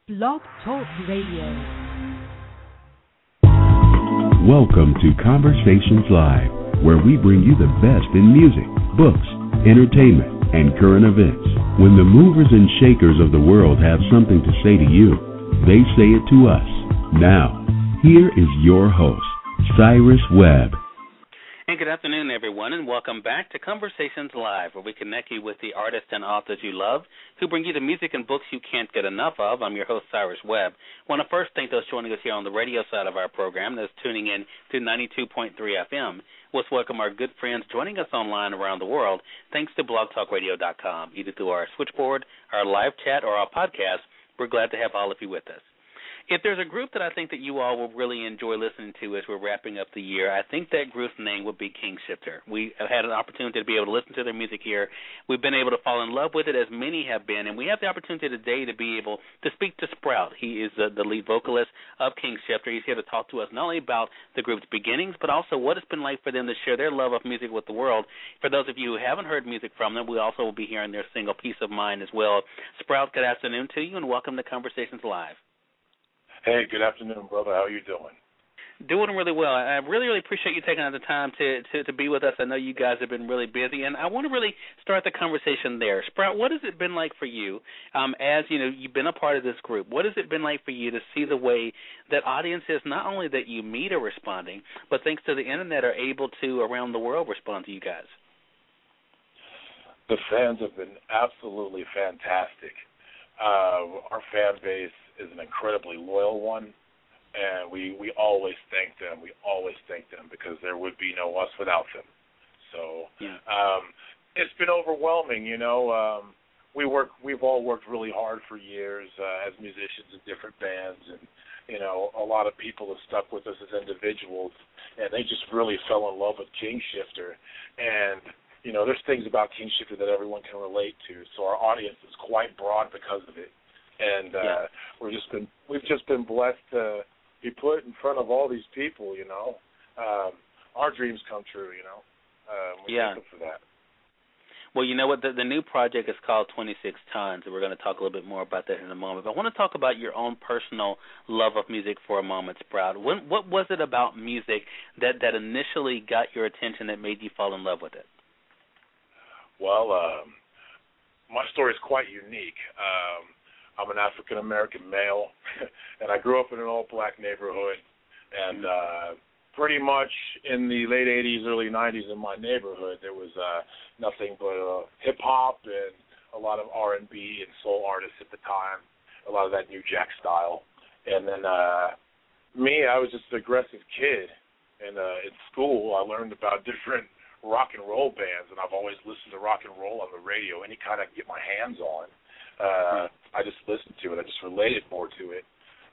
Blog Talk Radio. Welcome to Conversations Live, where we bring you the best in music, books, entertainment, and current events. When the movers and shakers of the world have something to say to you, they say it to us. Now, here is your host, Cyrus Webb. And good afternoon, everyone, and welcome back to Conversations Live, where we connect you with the artists and authors you love who bring you the music and books you can't get enough of. I'm your host, Cyrus Webb. I want to first thank those joining us here on the radio side of our program, those tuning in to 92.3 FM. Let's welcome our good friends joining us online around the world, thanks to blogtalkradio.com, either through our switchboard, our live chat, or our podcast. We're glad to have all of you with us. If there's a group that I think that you all will really enjoy listening to as we're wrapping up the year, I think that group's name would be Kingshifter. We have had an opportunity to be able to listen to their music here. We've been able to fall in love with it, as many have been, and we have the opportunity today to be able to speak to Sprout. He is the lead vocalist of Kingshifter. He's here to talk to us not only about the group's beginnings, but also what it's been like for them to share their love of music with the world. For those of you who haven't heard music from them, we also will be hearing their single, Peace of Mind, as well. Sprout, good afternoon to you, and welcome to Conversations Live. Hey, good afternoon, brother. How are you doing? Doing really well. I really appreciate you taking out the time to be with us. I know you guys have been really busy, and I want to really start the conversation there. Sprout, what has it been like for you as, you know, you've been a part of this group? What has it been like for you to see the way that audiences, not only that you meet are responding, but thanks to the Internet are able to, around the world, respond to you guys? The fans have been absolutely fantastic. Our fan base is an incredibly loyal one, and we always thank them. We always thank them because there would be no us without them. So it's been overwhelming, you know. We've all worked really hard for years as musicians in different bands, and you know, a lot of people have stuck with us as individuals, and they just really fell in love with Kingshifter. And you know, there's things about Kingshifter that everyone can relate to, so our audience is quite broad because of it. And we've just been blessed to be put in front of all these people, you know. Our dreams come true, you know. We're thankful for that. Well, you know what? The new project is called 26 Tons, and we're going to talk a little bit more about that in a moment. But I want to talk about your own personal love of music for a moment, Sprout. What was it about music that initially got your attention that made you fall in love with it? Well, my story is quite unique. I'm an African-American male, and I grew up in an all-black neighborhood, and pretty much in the late 80s, early 90s in my neighborhood, there was nothing but hip-hop and a lot of R&B and soul artists at the time, a lot of that New Jack style. And then me, I was just an aggressive kid, and in school I learned about different rock and roll bands, and I've always listened to rock and roll on the radio, any kind I could get my hands on. I just listened to it. I just related more to it.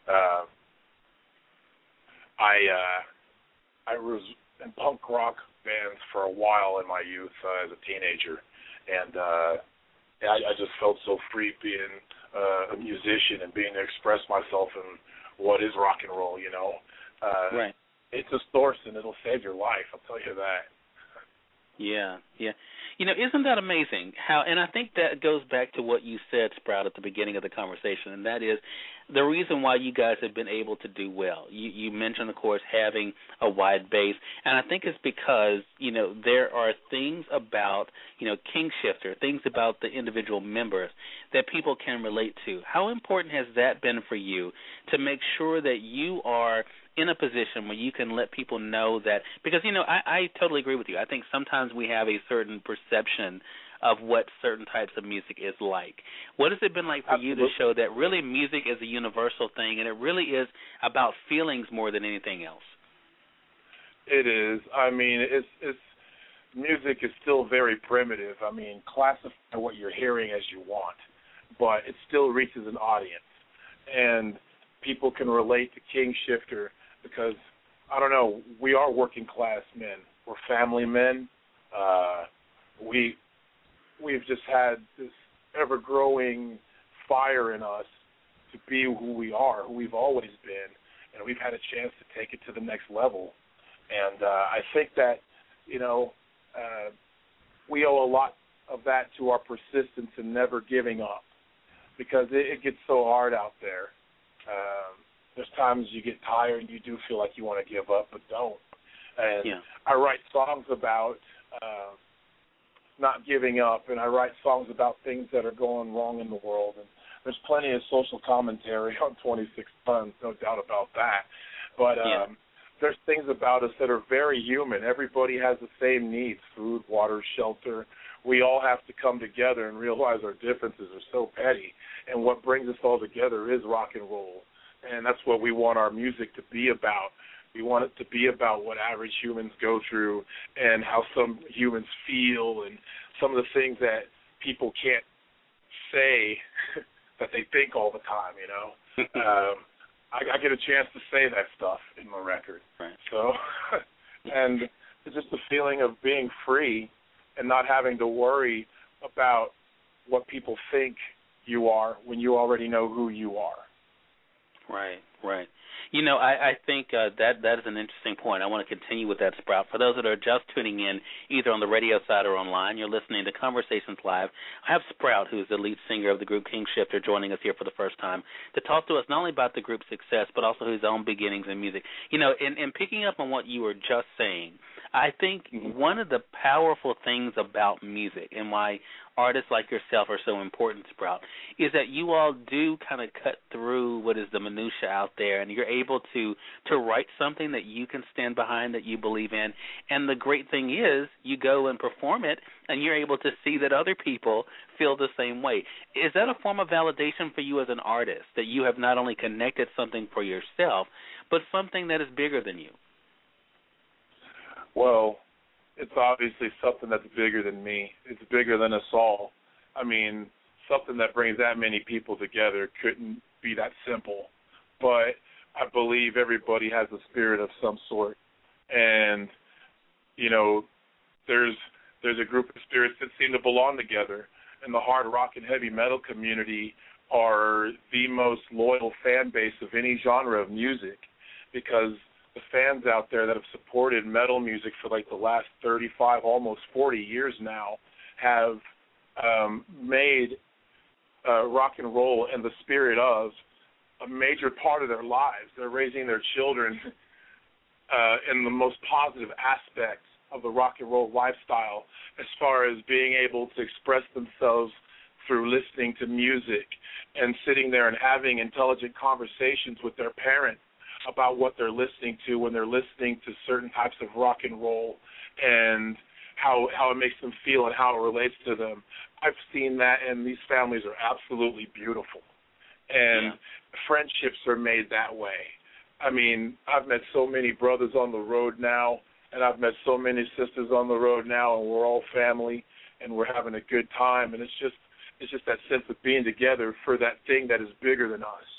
I was in punk rock bands for a while in my youth as a teenager, and I just felt so free being a musician and being to express myself in what is rock and roll, you know. Right. It's a source, and it'll save your life, I'll tell you that. Yeah. You know, isn't that amazing? And I think that goes back to what you said, Sprout, at the beginning of the conversation, and that is the reason why you guys have been able to do well. You mentioned, of course, having a wide base, and I think it's because, you know, there are things about, you know, Kingshifter, things about the individual members that people can relate to. How important has that been for you to make sure that you are in a position where you can let people know that, because, you know, I totally agree with you. I think sometimes we have a certain perception of what certain types of music is like. What has it been like for you to show that really music is a universal thing, and it really is about feelings more than anything else? It is. I mean, it's music is still very primitive. I mean, classify what you're hearing as you want, but it still reaches an audience. And people can relate to Kingshifter because, I don't know, we are working class men. We're family men. We've just had this ever-growing fire in us to be who we are, who we've always been, and we've had a chance to take it to the next level. And I think that, you know, we owe a lot of that to our persistence and never giving up, because it gets so hard out there. There's times you get tired and you do feel like you want to give up, but don't. And Yeah. I write songs about not giving up, and I write songs about things that are going wrong in the world. And there's plenty of social commentary on 26 Tons, no doubt about that. But there's things about us that are very human. Everybody has the same needs: food, water, shelter. We all have to come together and realize our differences are so petty. And what brings us all together is rock and roll. And that's what we want our music to be about. We want it to be about what average humans go through and how some humans feel and some of the things that people can't say that they think all the time, you know. I get a chance to say that stuff in my record. Right. So, and it's just the feeling of being free and not having to worry about what people think you are when you already know who you are. Right, right. You know, I think that is an interesting point. I want to continue with that, Sprout. For those that are just tuning in, either on the radio side or online, you're listening to Conversations Live. I have Sprout, who is the lead singer of the group King Shifter, joining us here for the first time to talk to us not only about the group's success, but also his own beginnings in music. You know, in picking up on what you were just saying, I think one of the powerful things about music and why artists like yourself are so important, Sprout, is that you all do kind of cut through what is the minutia out there, and you're able to write something that you can stand behind, that you believe in. And the great thing is you go and perform it, and you're able to see that other people feel the same way. Is that a form of validation for you as an artist, that you have not only connected something for yourself, but something that is bigger than you? Well, it's obviously something that's bigger than me. It's bigger than us all. I mean, something that brings that many people together couldn't be that simple. But I believe everybody has a spirit of some sort. And, you know, there's a group of spirits that seem to belong together. And the hard rock and heavy metal community are the most loyal fan base of any genre of music, because the fans out there that have supported metal music for like the last 35, almost 40 years now have made rock and roll and the spirit of a major part of their lives. They're raising their children in the most positive aspects of the rock and roll lifestyle, as far as being able to express themselves through listening to music and sitting there and having intelligent conversations with their parents about what they're listening to when they're listening to certain types of rock and roll, and how it makes them feel and how it relates to them. I've seen that, and these families are absolutely beautiful. And friendships are made that way. I mean, I've met so many brothers on the road now, and I've met so many sisters on the road now, and we're all family, and we're having a good time. And it's just that sense of being together for that thing that is bigger than us.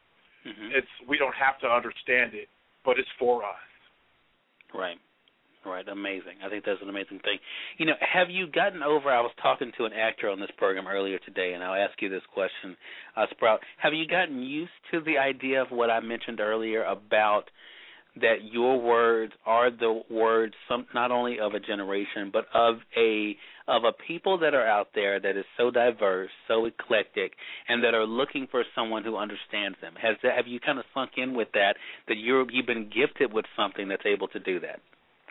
We don't have to understand it, but it's for us. Right. Right, amazing. I think that's an amazing thing. You know, have you gotten over, I was talking to an actor on this program earlier today, and I'll ask you this question, Sprout. Have you gotten used to the idea of what I mentioned earlier about that your words are the words not only of a generation, but of a people that are out there that is so diverse, so eclectic, and that are looking for someone who understands them? Have you kind of sunk in with that you've been gifted with something that's able to do that?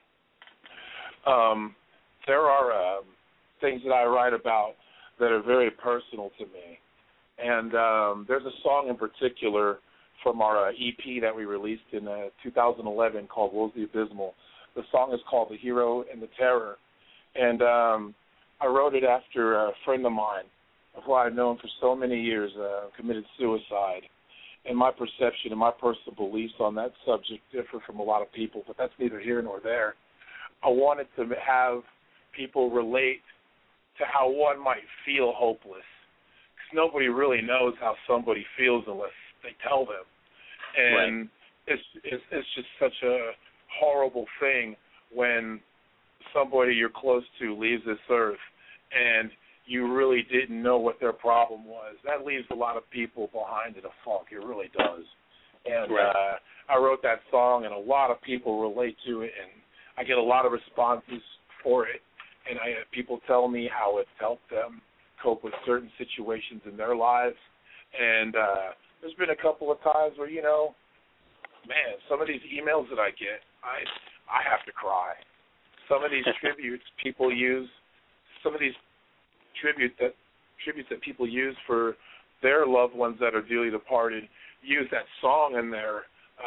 There are things that I write about that are very personal to me. And there's a song in particular from our EP that we released in 2011 called Woes the Abysmal. The song is called The Hero and the Terror. And I wrote it after a friend of mine, who I've known for so many years, committed suicide. And my perception and my personal beliefs on that subject differ from a lot of people, but that's neither here nor there. I wanted to have people relate to how one might feel hopeless, because nobody really knows how somebody feels unless they tell them. And it's just such a horrible thing when somebody you're close to leaves this earth and you really didn't know what their problem was. That leaves a lot of people behind in a funk. It really does. And I wrote that song, and a lot of people relate to it, and I get a lot of responses for it, and people tell me how it's helped them cope with certain situations in their lives. And there's been a couple of times where, man, some of these emails that I get, I have to cry. Some of these tributes people use, some of these tributes that people use for their loved ones that are dearly departed, use that song in their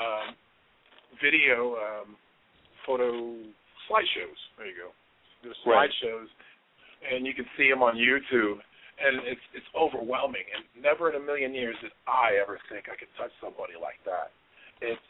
video photo slideshows. There you go. There's slideshows, and you can see them on YouTube, and it's overwhelming. And never in a million years did I ever think I could touch somebody like that. It's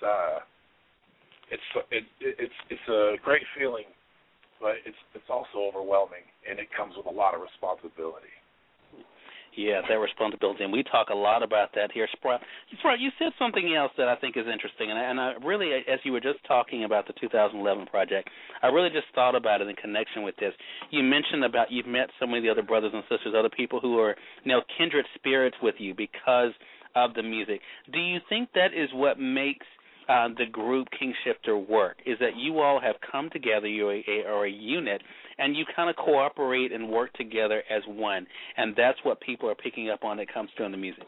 a great feeling, but it's also overwhelming, and it comes with a lot of responsibility. Yeah, that responsibility, and we talk a lot about that here. Sprout, you said something else that I think is interesting, and I really, as you were just talking about the 2011 project, I really just thought about it in connection with this. You mentioned about you've met so many of the other brothers and sisters, other people who are kindred spirits with you because of the music. Do you think that is what makes the group King Shifter work, is that you all have come together, you are a unit, and you kind of cooperate and work together as one, and that's what people are picking up on that comes through in the music?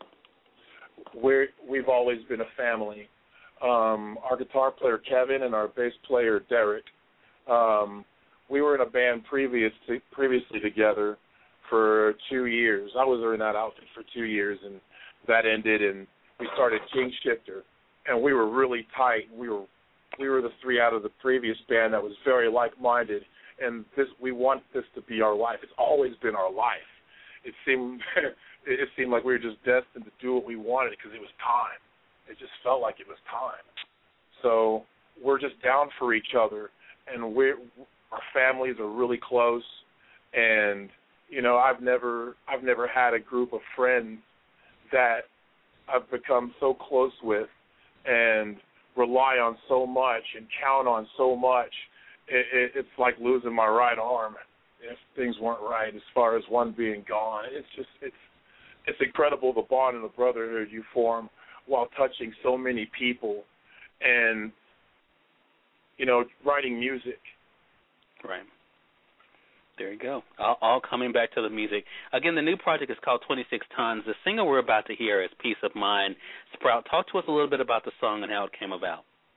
We've always been a family. Our guitar player, Kevin, and our bass player, Derek, we were in a band previously together for 2 years. I was in that outfit for 2 years, and that ended, and we started King Shifter. And we were really tight. We were the three out of the previous band that was very like-minded, and we want this to be our life. It's always been our life. It seemed like we were just destined to do what we wanted because it was time. It just felt like it was time. So we're just down for each other, and our families are really close. And I've never had a group of friends that I've become so close with and rely on so much and count on so much. It's like losing my right arm if things weren't right as far as one being gone. It's incredible the bond and the brotherhood you form while touching so many people and, writing music. Right. There you go. All coming back to the music. Again, the new project is called 26 Tons. The single we're about to hear is Peace of Mind. Sprout, talk to us a little bit about the song and how it came about.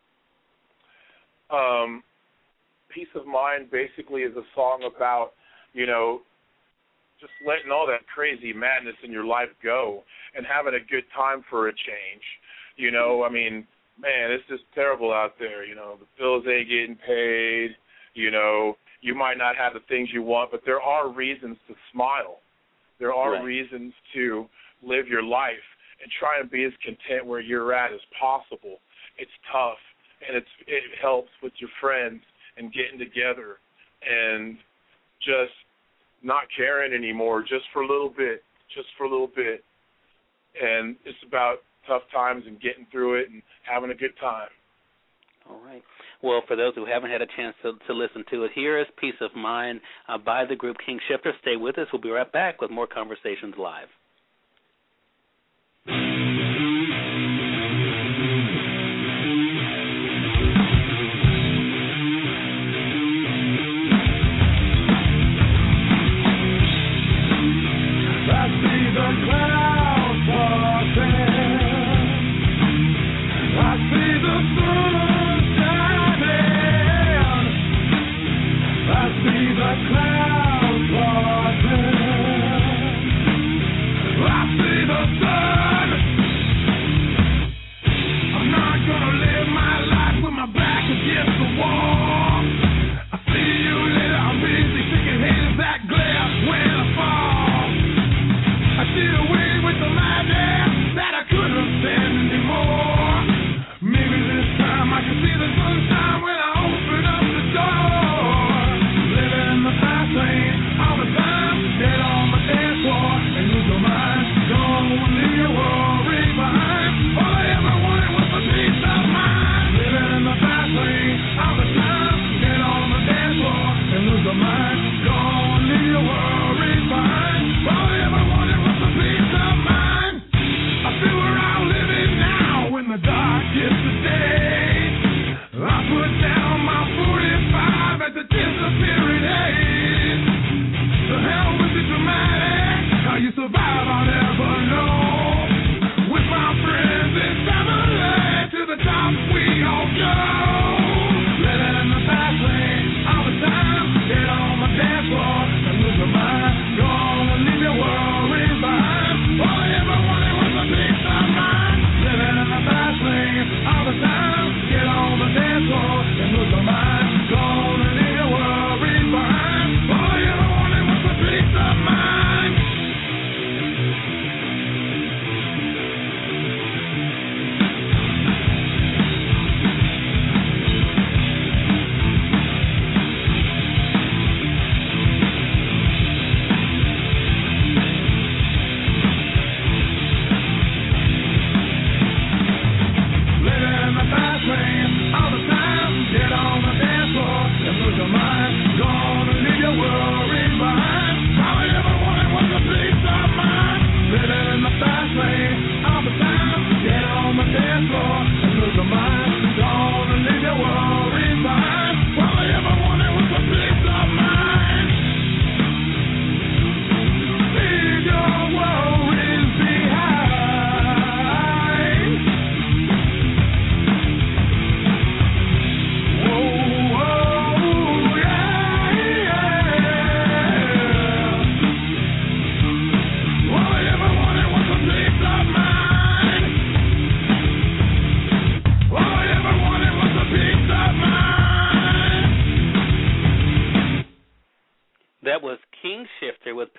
Peace of Mind basically is a song about, just letting all that crazy madness in your life go and having a good time for a change. I mean, man, it's just terrible out there. The bills ain't getting paid, You might not have the things you want, but there are reasons to smile. There are reasons to live your life and try and be as content where you're at as possible. It's tough, and it helps with your friends and getting together and just not caring anymore just for a little bit. And it's about tough times and getting through it and having a good time. All right. Well, for those who haven't had a chance to listen to it, here is Peace of Mind by the group King Shifter. Stay with us. We'll be right back with more Conversations Live. I see the clouds falling. I see the sun shining. I see the clouds falling.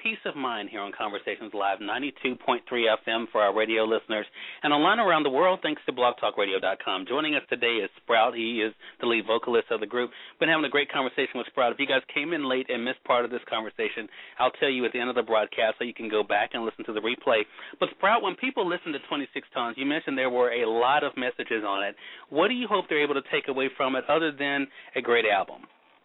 Peace of Mind here on Conversations Live, 92.3 FM for our radio listeners, and online around the world thanks to blogtalkradio.com. Joining us today is Sprout. He is the lead vocalist of the group. Been having a great conversation with Sprout. If you guys came in late and missed part of this conversation, I'll tell you at the end of the broadcast so you can go back and listen to the replay. But Sprout, when people listen to 26 Tons, you mentioned there were a lot of messages on it. What do you hope they're able to take away from it other than a great album?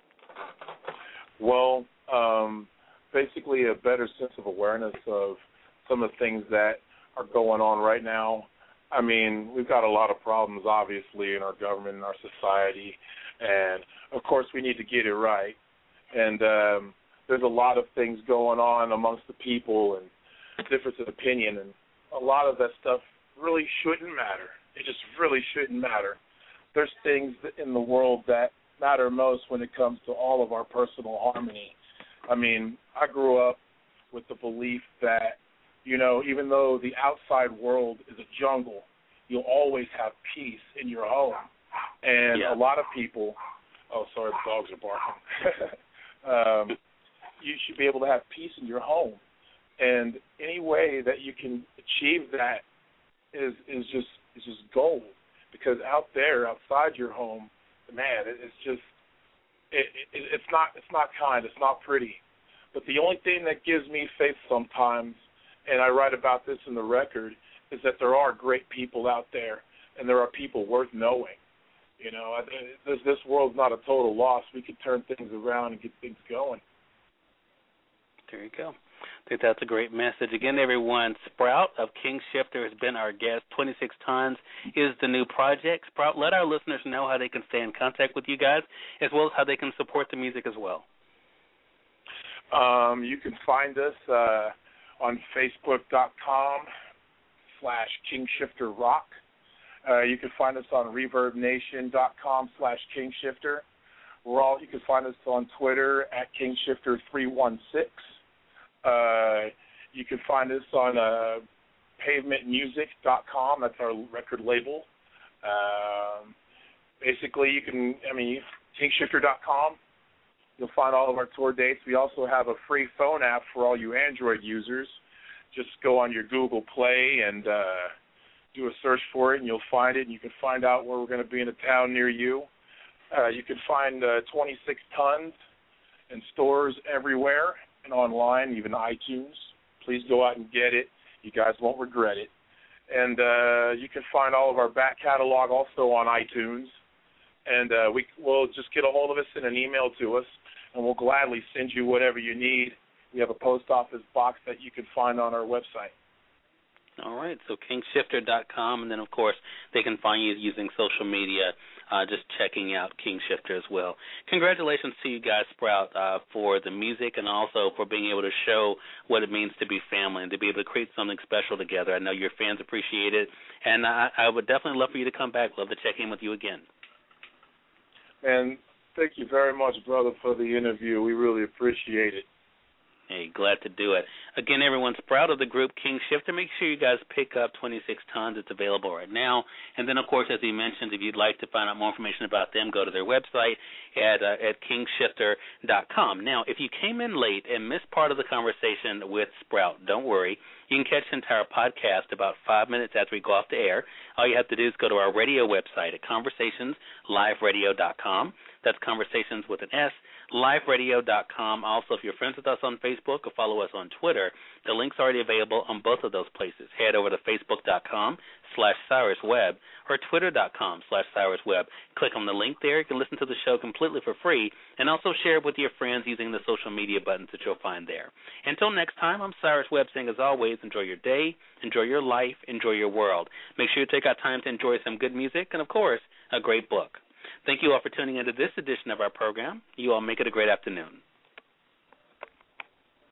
Well, basically a better sense of awareness of some of the things that are going on right now. I mean, we've got a lot of problems, obviously, in our government and our society, and, of course, we need to get it right. And there's a lot of things going on amongst the people and difference of opinion, and a lot of that stuff really shouldn't matter. It just really shouldn't matter. There's things in the world that matter most when it comes to all of our personal harmony. I mean, I grew up with the belief that, you know, even though the outside world is a jungle, you'll always have peace in your home. And a lot of people, oh, sorry, the dogs are barking. You should be able to have peace in your home. And any way that you can achieve that is just gold. Because out there, outside your home, man, it's just it's not kind, it's not pretty. But the only thing that gives me faith sometimes, and I write about this in the record, is that there are great people out there, and there are people worth knowing. You know, this world's not a total loss. We can turn things around and get things going. There you go. I think that's a great message. Again, everyone, Sprout of King Shifter has been our guest. 26 Tons is the new project. Sprout, let our listeners know how they can stay in contact with you guys, as well as how they can support the music as well. You can find us on Facebook.com/KingShifterRock. You can find us on ReverbNation.com/KingShifter. You can find us on Twitter at KingShifter316. You can find us on PavementMusic.com. That's our record label. Basically, KingShifter.com. You'll find all of our tour dates. We also have a free phone app for all you Android users. Just go on your Google Play and do a search for it, and you'll find it, and you can find out where we're going to be in a town near you. You can find 26 Tons in stores everywhere and online, even iTunes. Please go out and get it. You guys won't regret it. And you can find all of our back catalog also on iTunes. And we'll just get a hold of us, send an email to us, and we'll gladly send you whatever you need. We have a post office box that you can find on our website. All right, so KingShifter.com, and then, of course, they can find you using social media, just checking out King Shifter as well. Congratulations to you guys, Sprout, for the music and also for being able to show what it means to be family and to be able to create something special together. I know your fans appreciate it, and I would definitely love for you to come back. Love to check in with you again. And thank you very much, brother, for the interview. We really appreciate it. Hey, glad to do it. Again, everyone, Sprout of the group King Shifter. Make sure you guys pick up 26 Tons. It's available right now. And then, of course, as he mentioned, if you'd like to find out more information about them, go to their website at KingShifter.com. Now, if you came in late and missed part of the conversation with Sprout, don't worry. You can catch the entire podcast about 5 minutes after we go off the air. All you have to do is go to our radio website at conversationsliveradio.com. That's Conversations with an S, liveradio.com. Also, if you're friends with us on Facebook or follow us on Twitter, the link's already available on both of those places. Head over to facebook.com/CyrusWebb or twitter.com/CyrusWebb. Click on the link there. You can listen to the show completely for free and also share it with your friends using the social media buttons that you'll find there. Until next time, I'm Cyrus Webb saying, as always, enjoy your day, enjoy your life, enjoy your world. Make sure you take out time to enjoy some good music and, of course, a great book. Thank you all for tuning into this edition of our program. You all make it a great afternoon.